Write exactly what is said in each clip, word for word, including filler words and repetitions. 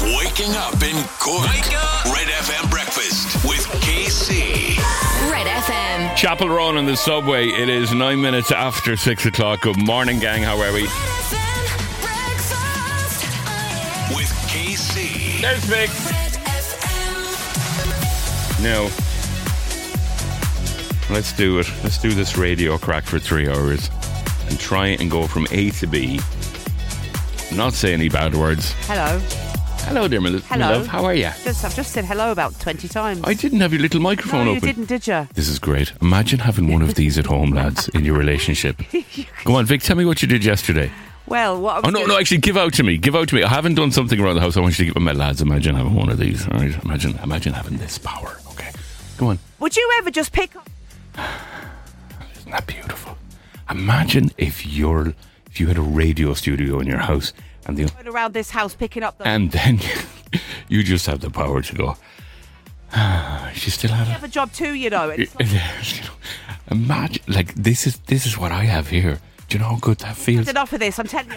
Waking up in Cork. Wake up! Red F M breakfast with K C. Red F M. Chapel Road on the subway. It is nine minutes after six o'clock. Good morning, gang. How are we? With K C. There's Vic. Now, let's do it. Let's do this radio crack for three hours and try and go from A to B. Not say any bad words. Hello. Hello there, my, li- Hello. my love. How are you? Just, I've just said hello about twenty times. I didn't have your little microphone no, you open. didn't, did you? This is great. Imagine having one of these at home, lads, in your relationship. Go on, Vic, tell me what you did yesterday. Well, what I was Oh, no, doing- no, actually, give out to me. Give out to me. I haven't done something around the house. I want you to give my lads. Imagine having one of these. All right? Imagine, imagine having this power. Okay. Go on. Would you ever just pick up... Isn't that beautiful? Imagine if you're, if you had a radio studio in your house and the around this house picking up the... and then you just have the power to go. She still had You it. have a job too, you know. It's like, You know, imagine, like this is this is what I have here. Do you know how good that feels? enough of this, I'm telling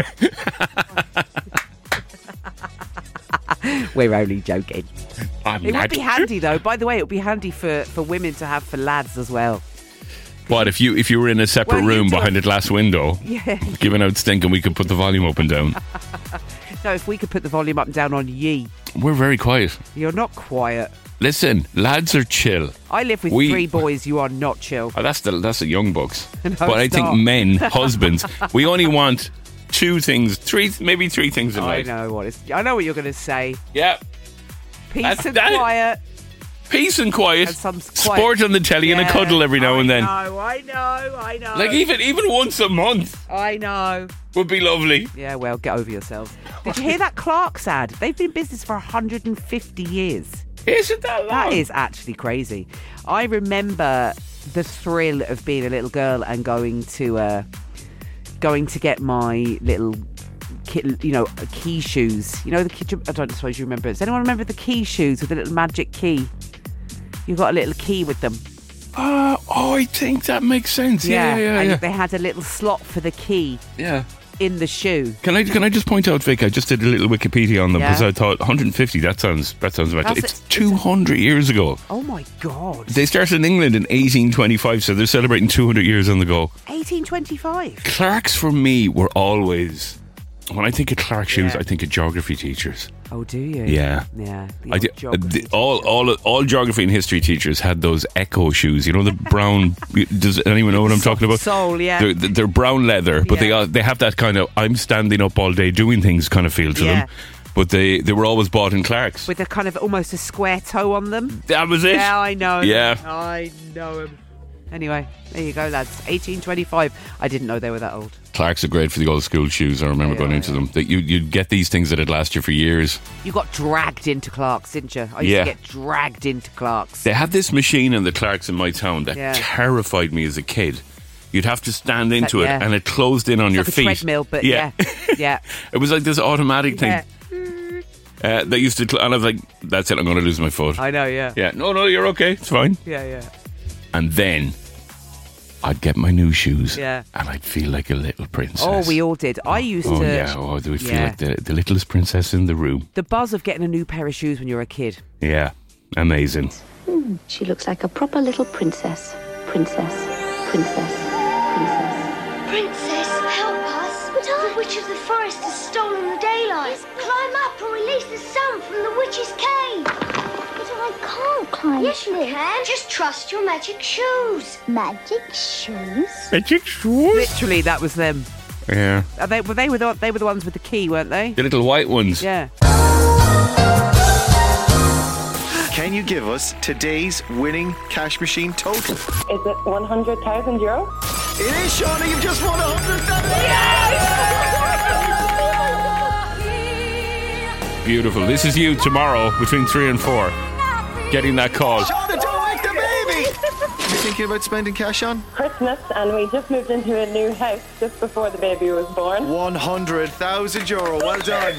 you. We're only joking. I'm It not- would be handy, though. By the way, it would be handy for, for women to have for lads as well. What if you if you were in a separate Well, you room do behind a glass window, Yeah. giving out stink, and we could put the volume up and down? No, if we could put the volume up and down on ye. We're very quiet. You're not quiet. Listen, lads are chill. I live with We- three boys. You are not chill. Oh, that's the that's the young bucks. No, but I it's think not. men, husbands, we only want two things, three, maybe three things in I life. know what it's. I know what you're going to say. Yeah, Peace That's- and that- quiet. peace and quiet, And some quiet- sport on the telly, and a Yeah, cuddle every now I and then. know, I know, I know. Like even even once a month I know. would be lovely. Yeah, well, get over yourselves. Did you hear that Clark's ad? They've been in business for one hundred fifty years. Isn't that long? That is actually crazy. I remember the thrill of being a little girl and going to uh, going to get my little, ki- you know, key shoes. You know the key, I don't suppose you remember. Does anyone remember the key shoes with the little magic key? You got a little key with them. Uh, oh, I think that makes sense. Yeah, yeah, yeah. and yeah. they had a little slot for the key yeah. in the shoe. Can I can I just point out, Vic? I just did a little Wikipedia on them Yeah. because I thought one hundred fifty. That sounds that sounds magic. That's It's a- two hundred years ago. Oh my God! They started in England in eighteen twenty-five, so they're celebrating two hundred years on the go. eighteen twenty-five. Clarks for me were always, when I think of Clark shoes, Yeah. I think of geography teachers. Oh, do you? Yeah. Yeah. the I old did, uh, geography the, all, all, all geography and history teachers had those Echo shoes. You know the brown. Does anyone know what I'm talking about? Sole, yeah. They're, they're brown leather, but they Yeah. are, they have that kind of I'm standing up all day doing things kind of feel to Yeah. them. But they, they were always bought in Clarks. With a kind of almost a square toe on them. That was it. Yeah, I know. Yeah. I know him. Anyway, there you go, lads. eighteen twenty-five. I didn't know they were that old. Clarks are great for the old school shoes. I remember Yeah, going into yeah. them. That you you'd get these things that'd last you for years. You got dragged into Clark's, didn't you? I used Yeah. to get dragged into Clark's. They had this machine in the Clarks in my town that Yeah. terrified me as a kid. You'd have to stand into it, yeah. and it closed in on It's your like a feet. treadmill, but yeah. Yeah. It was like this automatic thing. Yeah. Uh, that used to, cl- and I was like, "That's it, I'm going to lose my foot." I know, yeah. Yeah, no, no, you're okay, it's fine. Yeah, yeah. And then I'd get my new shoes, Yeah. and I'd feel like a little princess. Oh, we all did. I used Oh to. yeah, oh, they would feel Yeah. like the, the littlest princess in the room. The buzz of getting a new pair of shoes when you're a kid. Yeah, amazing. Hmm, she looks like a proper little princess. Princess. Princess. Princess. Princess, help us! But the witch of the forest has stolen the daylight. Climb up and release the sun from the witch's cave. But I can't climb Yes, you can. Just trust your magic shoes. Magic shoes? Magic shoes. Literally, that was them. Yeah, Are they, well, they were the they were the ones with the key, weren't they? the little white ones. Yeah. Can you give us today's winning cash machine total? Is it one hundred thousand euro? It is, Shauna. You've just won one hundred thousand. Beautiful. This is you tomorrow between three and four. Getting that call. Shauna, don't wake the baby. You thinking about spending cash on? Christmas, and we just moved into a new house just before the baby was born. one hundred thousand euro. Well done.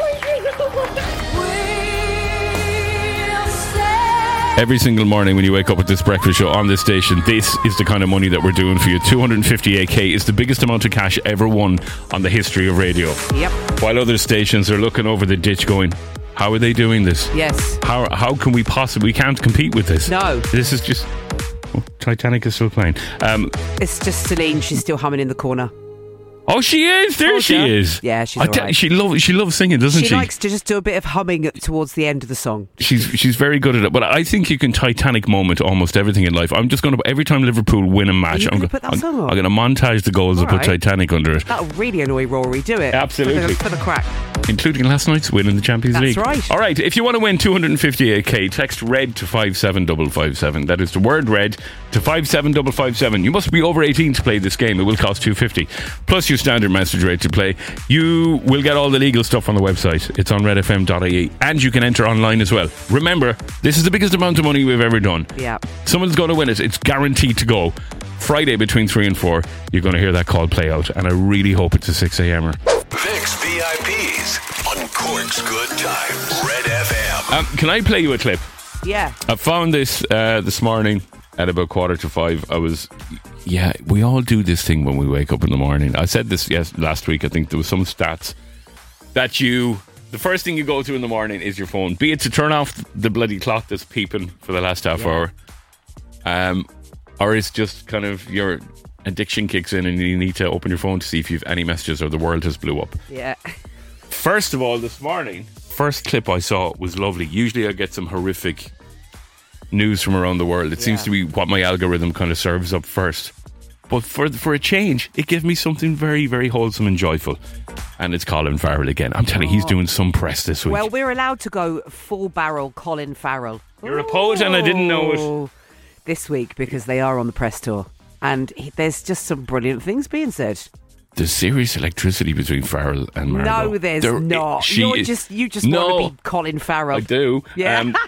Every single morning when you wake up with this breakfast show on this station, this is the kind of money that we're doing for you. two hundred fifty-eight k is the biggest amount of cash ever won on the history of radio. Yep. While other stations are looking over the ditch going, How are they doing this? Yes. How how can we possibly... We can't compete with this. No. This is just... Oh, Titanic is still playing. Um, It's just Celine. She's still humming in the corner. oh, she is. There Told she ya. is. Yeah, she's I all te- right. She loves she loves singing, doesn't She, she? likes to just do a bit of humming at, towards the end of the song. She's she's very good at it. But I think you can Titanic moment almost everything in life. I'm just going to... Every time Liverpool win a match, you I'm gonna go- put that I'm, song on? I'm going to montage the goals All and put right. Titanic under it. That'll really annoy Rory. Do it. Absolutely. For the, for the crack. Including last night's win in the Champions That's League. right. All right, if you want to win two hundred fifty-eight k, text RED to five seven five five seven. That is the word RED to five seven five five seven. You must be over eighteen to play this game. It will cost two fifty. Plus your standard message rate to play. You will get all the legal stuff on the website. It's on red f m dot i e. And you can enter online as well. Remember, this is the biggest amount of money we've ever done. Yeah. Someone's going to win it. It's guaranteed to go. Friday between three and four, you're going to hear that call play out. And I really hope it's a six a.m-er. Vix V I Ps on Cork's Good Times. Red F M. Um, can I play you a clip? Yeah. I found this uh, this morning at about quarter to five. I was, yeah, we all do this thing when we wake up in the morning. I said this yes last week. I think there was some stats that you, the first thing you go to in the morning is your phone, be it to turn off the bloody clock that's peeping for the last half Yeah. hour, um, or it's just kind of your addiction kicks in and you need to open your phone to see if you've any messages or the world has blew up. Yeah. First of all, this morning, first clip I saw was lovely. Usually I get some horrific news from around the world. It Yeah. seems to be what my algorithm kind of serves up first. But for for a change, it gave me something very, very wholesome and joyful. And it's Colin Farrell again. I'm telling you, he's doing some press this week. Well, we're allowed to go full barrel Colin Farrell. You're a poet and I didn't know it. Ooh. This week because they are on the press tour. And he, there's just some brilliant things being said. There's serious electricity between Farrell and Margot. No, there's There- not. she You're is- just you just No, want to be Colin Farrell. I do. Yeah. Um,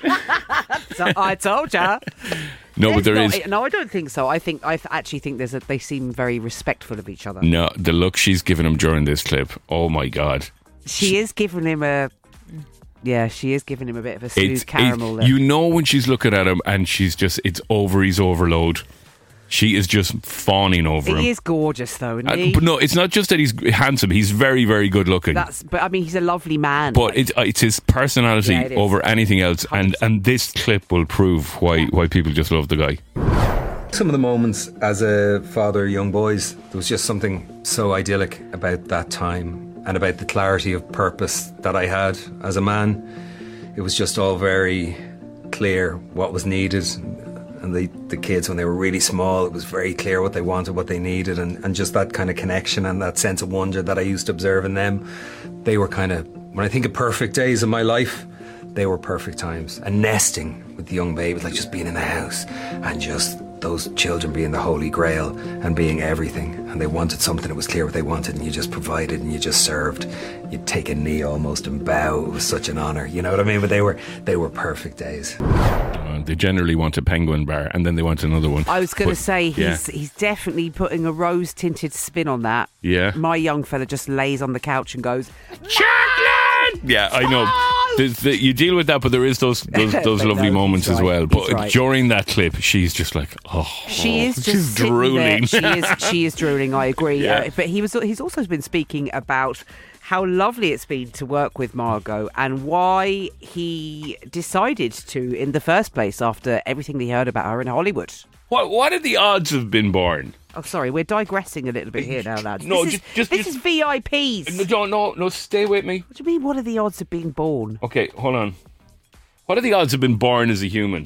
So I told ya. no, but there There's is... not- No, I don't think so. I think I actually think there's a. They seem very respectful of each other. No, the look she's given him during this clip. Oh, my God. She is giving him a. Yeah, she is giving him a bit of a smooth It's, caramel. it, there. you know when she's looking at him and she's just, it's ovaries overload. She is just fawning over him. He is gorgeous, though, isn't Uh, he? but no, it's not just that he's handsome. He's very, very good looking. That's. But I mean, he's a lovely man. but it's, uh, it's his personality Yeah, it is. over anything else. And, and this clip will prove why, why people just love the guy. Some of the moments as a father of young boys, there was just something so idyllic about that time and about the clarity of purpose that I had as a man. It was just all very clear what was needed. And the, the kids, when they were really small, it was very clear what they wanted, what they needed, and, and just that kind of connection and that sense of wonder that I used to observe in them. They were kind of, when I think of perfect days of my life, they were perfect times. And nesting with the young babies, like just being in the house and just those children being the holy grail and being everything. And they wanted something, it was clear what they wanted, and you just provided and you just served. You'd take a knee almost and bow. It was such an honour, you know what I mean? But they were they were perfect days. Uh, they generally want a penguin bar and then they want another one. I was going to But, say yeah. he's he's definitely putting a rose tinted spin on that. Yeah. My young fella just lays on the couch and goes, Chocolate! Yeah, I know. There's the, you deal with that, but there is those those, those But lovely no, moments he's as right, well. he's But right. during that clip, she's just like, oh, She is just she's sitting drooling. There. She is. She is drooling. I agree. Yeah. Uh, but he was. He's also been speaking about how lovely it's been to work with Margot and why he decided to in the first place after everything he heard about her in Hollywood. What what are the odds of being born? Oh, sorry, we're digressing a little bit here now, lads. No, this just- is, just- this just- is V I Ps. No, don't no no stay with me. What do you mean? What are the odds of being born? Okay, hold on. What are the odds of being born as a human?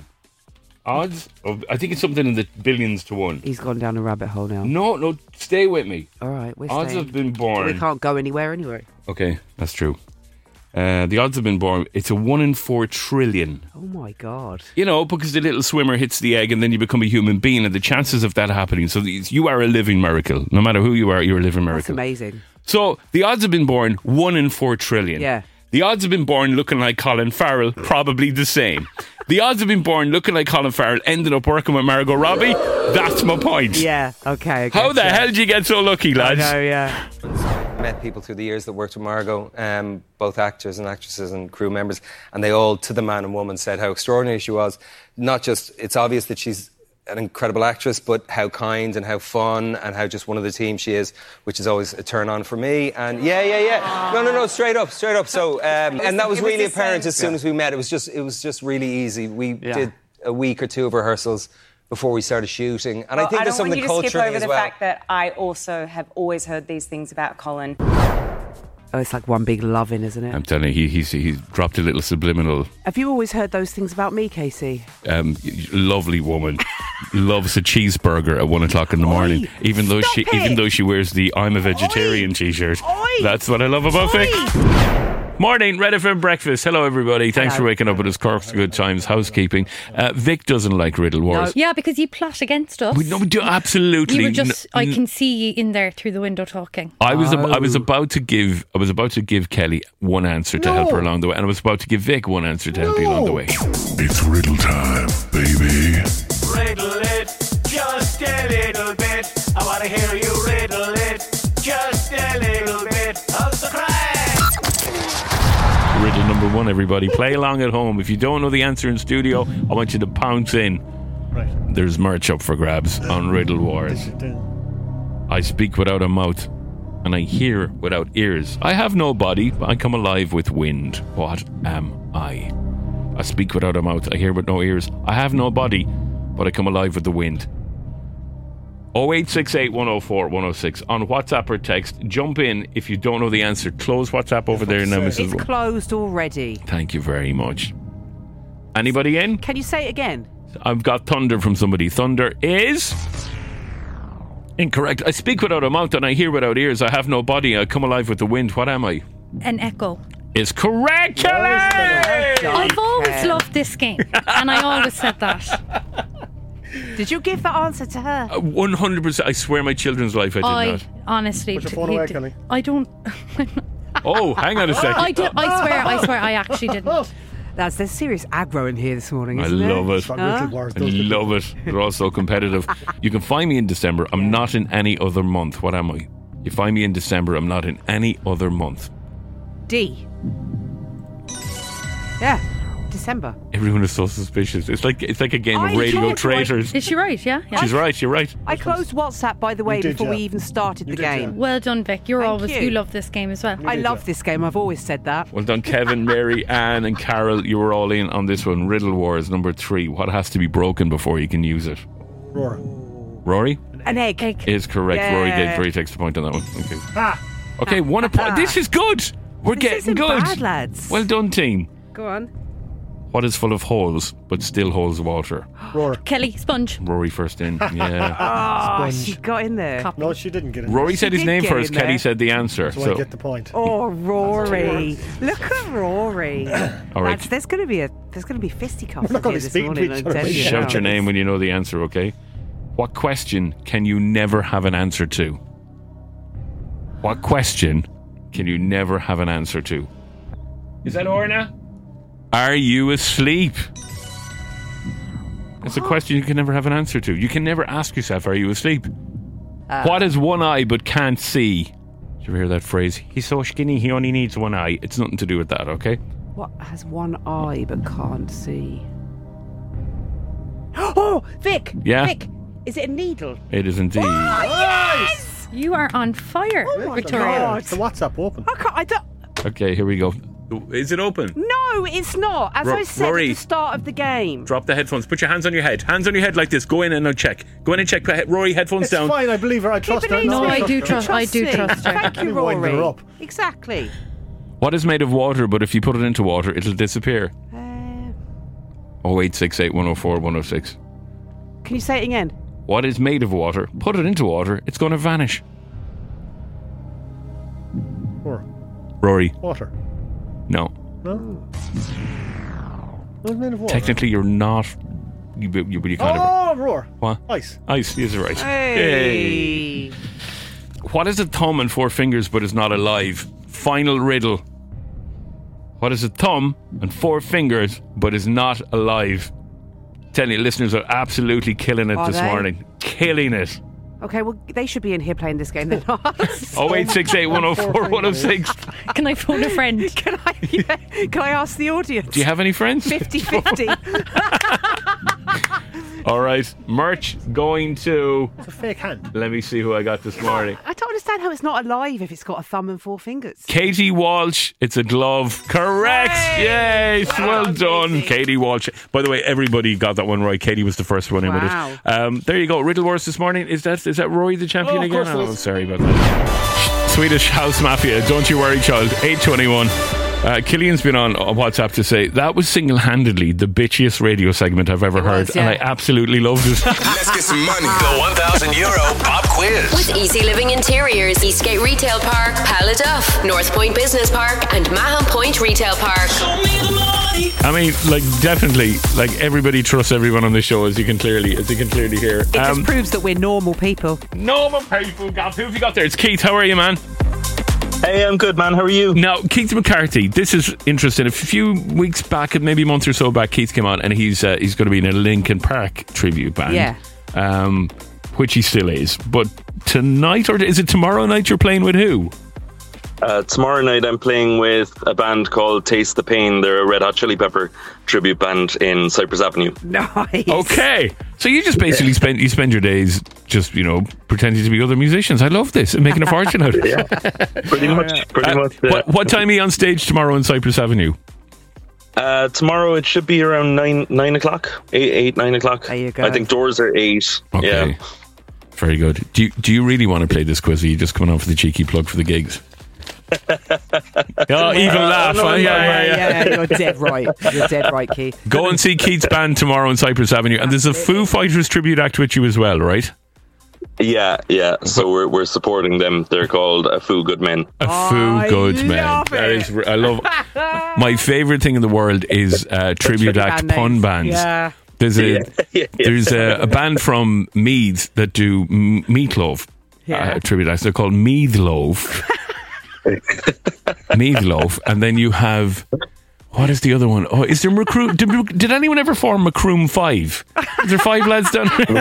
Odds of I think it's something in the billions to one. He's gone down a rabbit hole now. No, no, stay with me. All right, we're Odds staying. of being born. We can't go anywhere anyway. Okay, that's true. Uh, the odds of being born, it's a one in four trillion. Oh my God. You know, because the little swimmer hits the egg and then you become a human being, and the chances of that happening. So these- you are a living miracle. No matter who you are, you're a living That's miracle. amazing. So the odds of being born, one in four trillion. Yeah. The odds of being born looking like Colin Farrell, probably the same. The odds of being born looking like Colin Farrell, ending up working with Margot Robbie, that's my point. Yeah. Okay. I How guess, the yeah. hell did you get so lucky, I lads? know. Yeah. Met people through the years that worked with Margot, um, both actors and actresses and crew members, and they all, to the man and woman, said how extraordinary she was. Not just, it's obvious that she's an incredible actress, but how kind and how fun and how just one of the team she is, which is always a turn on for me. And yeah, yeah, yeah. No, no, no, straight up, straight up. So, um, and that was really apparent as soon as we met. It was just, it was just really easy. We Yeah. did a week or two of rehearsals before we started shooting, and Well, I think I there's don't want something you to skip culturally over as the well. fact that I also have always heard these things about Colin. Oh, it's like one big loving, isn't it? I'm telling you, he, he's he's dropped a little subliminal. Have you always heard those things about me, Casey? Um, lovely woman, loves a cheeseburger at one o'clock in the morning. Oi, even though she, stop even it. though she wears the "I'm a vegetarian" T-shirt. Oi. That's what I love about Oi. Vic. Morning, Red F M breakfast. Hello, everybody. Thanks Hello. for waking up with us. Cork's Good Times housekeeping. Uh, Vic doesn't like Riddle Wars. Yeah, because you plot against us. We, no, we do absolutely. You were just, n- I can see you in there through the window talking. I was ab- I was Oh. about to give I was about to give Kelly one answer to help her along the way, and I was about to give Vic one answer to help you along the way. It's riddle time, baby. Riddle it, just a little bit. I want to hear you riddle it, just a little bit of the crack. Riddle number one, everybody. Play along at home. If you don't know the answer in studio, I want you to pounce in. Right. There's merch up for grabs on Riddle Wars. I speak without a mouth, and I hear without ears. I have no body, but I come alive with wind. What am I? I speak without a mouth, I hear with no ears. I have no body, but I come alive with the wind. oh eight six eight, one oh four, one oh six on WhatsApp or text. Jump in if you don't know the answer. Close WhatsApp over there now, Missus It's Ro- closed already. Thank you very much. Anybody in? Can you say it again? I've got thunder from somebody. Thunder is incorrect. I speak without a mouth and I hear without ears. I have no body. I come alive with the wind. What am I? An echo. Is correct, Kelly! I've always loved this game, and I always said that. Did you give the answer to her? Uh, one hundred percent. I swear my children's life I did I not. honestly, Put your d- phone he away, d- Kelly. I don't. Oh, hang on a second. I did. I swear. I swear. I actually didn't. That's there's serious aggro in here this morning, I isn't there? love it. It's not Huh? Riddle Wars, I those people. love it. They're all so competitive. You can find me in December. I'm not in any other month. What am I? You find me in December. I'm not in any other month. D. Yeah, December. Everyone is so suspicious. It's like it's like a game I of radio told you I- traitors. Is she right? Yeah. yeah. She's right. You're right. I closed WhatsApp, by the way, You did, before we yeah. even started You the did, yeah. game. Well done, Vic. You're Thank always you. you love this game as well. I did, love yeah. this game. I've always said that. Well done, Kevin, Mary, Anne, and Carol. You were all in on this one. Riddle Wars number three. What has to be broken before you can use it? Roar. Rory An egg. Egg. is correct. Yeah. Rory gave three takes a point on that one. Okay. Okay, one a point. This is good. We're This getting isn't good. bad, lads. Well done, team. Go on. What is full of holes but still holds water? Roar. Kelly sponge. Rory first in. Yeah. Oh, Sponge. she got in there. Copy. No, she didn't get it. Rory said his did name get first. in there. Kelly said the answer. So, So I get the point. Oh, Rory! Look at Rory. All right. Lads, there's going to be a there's going to be fisticuffs We're not in gonna here be this speaking to morning. each I'm other. telling you shout now. your name when you know the answer, okay? What question can you never have an answer to? What question can you never have an answer to? Is that Orna? Are you asleep? It's a question you can never have an answer to. You can never ask yourself, are you asleep? Uh, what has one eye but can't see? Did you ever hear that phrase? He's so skinny, he only needs one eye. It's nothing to do with that, okay? What has one eye but can't see? Oh, Vic! Yeah? Vic! Is it a needle? It is indeed. Yes! You are on fire, Oh my Victoria. God. It's the WhatsApp open. I can't. I don't. Okay, here we go. Is it open? No, it's not. As Ro- I said Rory. at the start of the game. Drop the headphones. Put your hands on your head. Hands on your head like this. Go in and now check. Go in and check. Put he- Rory, headphones It's down. fine. I believe her. I trust her. believes No, me. I do her. trust- I do me. trust her. Thank you, Let me wind her Rory. up. Exactly. What is made of water, but if you put it into water, it'll disappear? Uh, oh eight six eight, one oh four, one oh six. can you say it again? What is made of water? Put it into water, it's going to vanish. Roar. Rory, Water. no. No. What's made of water? Technically, you're not. You, you, you kind of. Oh, roar. What? Ice. Ice, is right. Hey. Hey. What is a thumb and four fingers but is not alive? Final riddle. What is a thumb and four fingers but is not alive? Tell you, listeners are absolutely killing it Are this they? morning. Killing it. Okay, well, they should be in here playing this game. They're not. oh eight six eight, one oh four, one oh six. Can I phone a friend? Can I, yeah, can I ask the audience? Do you have any friends? fifty fifty. All right, merch going to. It's a fake hand. Let me see who I got this morning. I don't understand how it's not alive if it's got a thumb and four fingers. Katie Walsh. It's a glove. Correct. Hey! Yes. Wow, Well done, Katie. Katie Walsh. By the way, everybody got that one right. Katie was the first one in Wow. with it. Um, there you go. Riddle Wars this morning. Is that is that Roy the champion Oh, of again? course it Oh, is. sorry about that. Swedish House Mafia. Don't you worry, child. eight twenty-one. Uh, Killian's been on WhatsApp to say that was single-handedly the bitchiest radio segment I've ever It heard, was, yeah. and I absolutely loved it. Let's get some money. The one thousand euro pop quiz. With Easy Living Interiors, Eastgate Retail Park, Paladuff, North Point Business Park, and Mahon Point Retail Park. I mean, like, definitely, like, everybody trusts everyone on this show, as you can clearly, as you can clearly hear. It Um, just proves that we're normal people. normal people, Gav. Who have you got there? It's Keith. How are you, man? Hey, I'm good, man. How are you? Now, Keith McCarthy, this is interesting. A few weeks back, maybe a month or so back, Keith came on and he's uh, he's going to be in a Linkin Park tribute band. Yeah. Um, which he still is. But tonight, or is it tomorrow night you're playing with who? Uh, tomorrow night I'm playing with a band called Taste the Pain. They're a Red Hot Chili Pepper tribute band in Cypress Avenue. Nice. Okay. So you just basically spend you spend your days just, you know, pretending to be other musicians. I love this and making a fortune out of it. Yeah, pretty much. Pretty Uh, much. Uh, what, what time are you on stage tomorrow in Cypress Avenue? uh, tomorrow it should be around nine nine o'clock, eight eight nine o'clock. There you go. I think doors are eight. Okay. Yeah. Very good. Do you, do you really want to play this quiz? Or are you just coming on for the cheeky plug for the gigs? Oh, even laugh. no, huh? no, yeah, yeah, yeah. yeah, you're dead right. You're dead right, Keith. Go and see Keith's band tomorrow on Cypress Avenue. And there's a Foo Fighters tribute act with you as well, right? Yeah, yeah. So we're we're supporting them. They're called A Foo Good Men. A Oh, Foo I Good Man. love That it. is, I love. My favourite thing in the world is uh, tribute Tribute act band pun names. bands. Yeah. There's a Yeah, yeah, yeah. there's a, a band from Meath that do m- Meatloaf Yeah. uh, tribute acts. They're called Meathloaf. Meathloaf, and then you have. What is the other one? Oh, is there Macroom? Did, did anyone ever form Macroom Five? Is there five lads down there?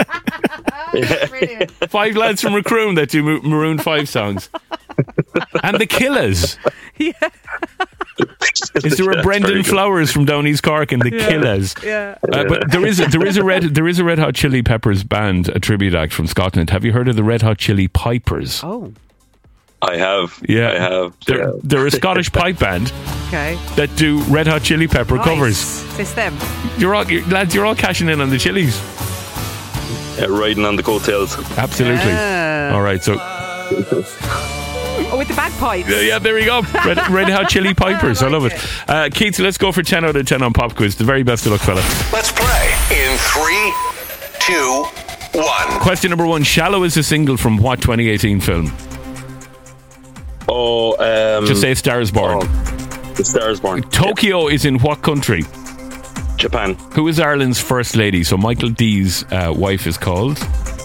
Five lads from Macroom that do Ma- Maroon Five songs, and the Killers. Yeah. Is there a That's Brendan very good. Flowers from down East Cork and the Killers? Yeah. Uh, but there is a, there is a red there is a Red Hot Chili Peppers band, a tribute act from Scotland. Have you heard of the Red Hot Chili Pipers? Oh, I have. Yeah, I have. They're, yeah. they're a Scottish pipe band okay. that do Red Hot Chili Pepper Nice. covers. It's them. You're all you're, lads. You're all cashing in on the chilies. Yeah, riding on the coattails. Absolutely. Yeah. All right. So Oh, with the bagpipes. yeah, yeah, there we go. Red, Red Hot Chili Pipers. I, I like love it. Uh, Keith, let's go for ten out of ten on Pop Quiz. The very best of luck, fella. Let's play in three, two, one. Question number one: Shallow is a single from what twenty eighteen film? Oh, um, Just say Stars Born. oh, The Stars Born. Tokyo is in what country? Japan. Who is Ireland's first lady? So Michael D's uh, wife is called.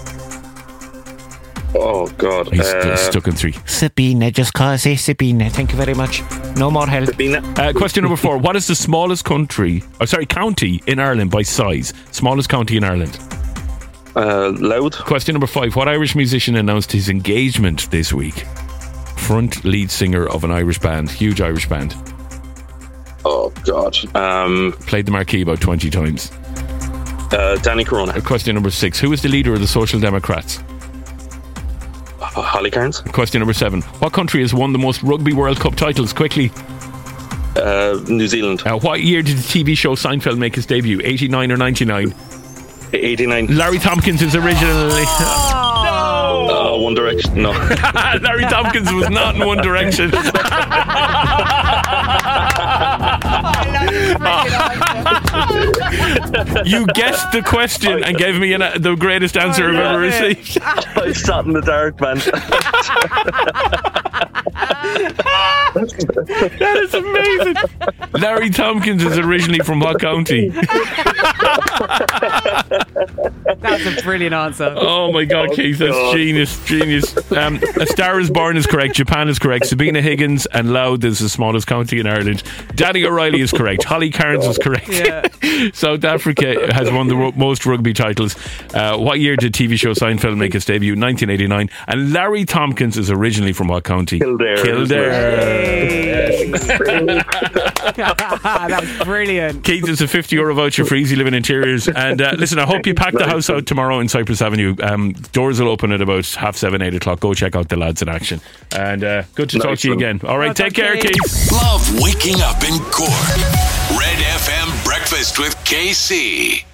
Oh God. He's uh, st- stuck in three. Sabina, just call say Sabina. Thank you very much. No more help. Sabina. Uh, question number four: What is the smallest country? Oh, sorry, county in Ireland by size? Smallest county in Ireland. Uh, loud. Question number five: What Irish musician announced his engagement this week? Front lead singer of an Irish band, huge Irish band. Oh God. Um, Played the marquee about twenty times. uh, Danny Corona. Question number six: Who is the leader of the Social Democrats? Uh, Holly Cairns. Question number seven: What country has won the most Rugby World Cup titles? Quickly. Uh, New Zealand. Uh, what year did the T V show Seinfeld make its debut? eighty-nine or ninety-nine? eighty-nine. Larry Tompkins is originally. Uh, One Direction. No. Larry Tompkins was not in One Direction. You guessed the question and gave me an, uh, the greatest answer I've ever received. I sat in the dark, man. That is amazing. Larry Tompkins is originally from what county? That's a brilliant answer. Oh my God, Keith, that's God. genius, genius. Um, A Star is Born is correct. Japan is correct. Sabina Higgins and Louth is the smallest county in Ireland. Danny O'Reilly is correct. Holly Cairns was correct. Yeah. South Africa has won the ro- most rugby titles. Uh, what year did T V show Seinfeld make its debut? nineteen eighty-nine. And Larry Tompkins is originally from what county? Kildare. Kildare. That was brilliant. Keith, there's a fifty euro voucher for Easy Living Interiors. And uh, listen, I hope you pack the house out tomorrow in Cypress Avenue. Um, doors will open at about half seven, eight o'clock. Go check out the lads in action. And uh, good to nice talk to you again. All right, oh, take care, Keith. Keith. Love waking up in Cork. Red F M Breakfast with K C.